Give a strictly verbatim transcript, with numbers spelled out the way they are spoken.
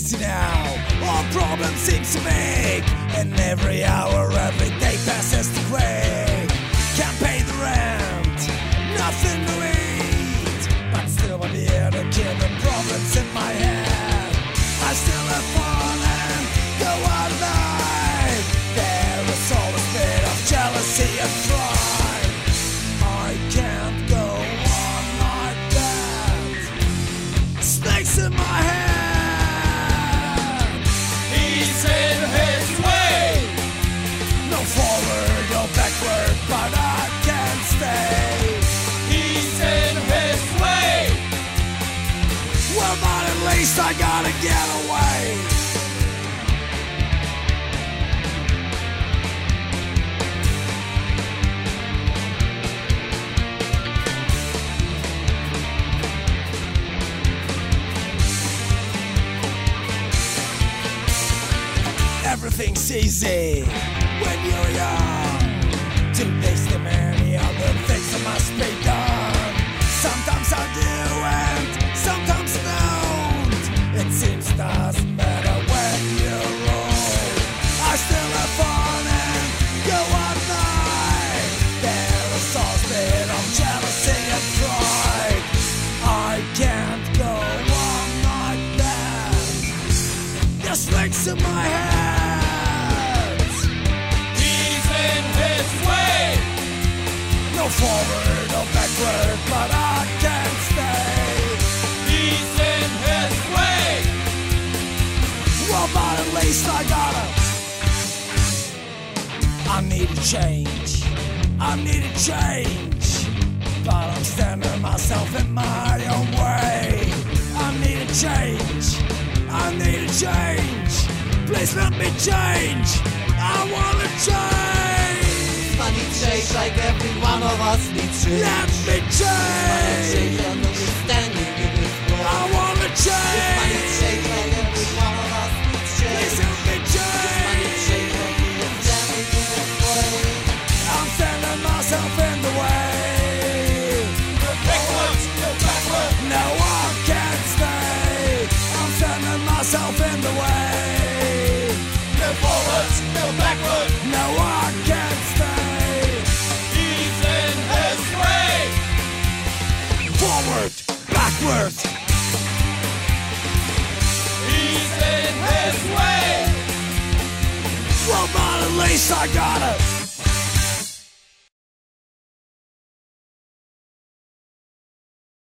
easy now. All problems seem so big, and every hour, every day passes the way. Can't pay the rent, nothing to eat, but still I'm here to kill the problems in my head. I still have fun and go on life. There is always a bit of jealousy and pride. I can't go on like that. Snakes in my head. He's in his way. No forward, no backward, but I can't stay. He's in his way. Well, but at least I gotta get away. Everything's easy when you're young. Today's the many other things that must be done. Sometimes I do and sometimes I don't. It seems doesn't matter when you're old. I still have fun and go on night. There is all a bit of jealousy and pride. I can't go on like that. There's snakes in my head. No forward, no backward, but I can't stay. He's in his way. Well, but at least I gotta. I need a change. I need a change. But I'm standing myself in my own way. I need a change. I need a change. Please let me change. I wanna change. Money change like every one of us needs change. Let me Money change. change understanding in this world. I wanna Money change. change like every one of us needs Please change. help me Money change. change understanding in this world. I'm standing myself in the way. No backwards, no backwards. No, I can't stay. I'm standing myself in the way. No forwards, no backwards. No, I can't stay. He's in his way. Forward, backward. He's in his way. Well, but at least I gotta.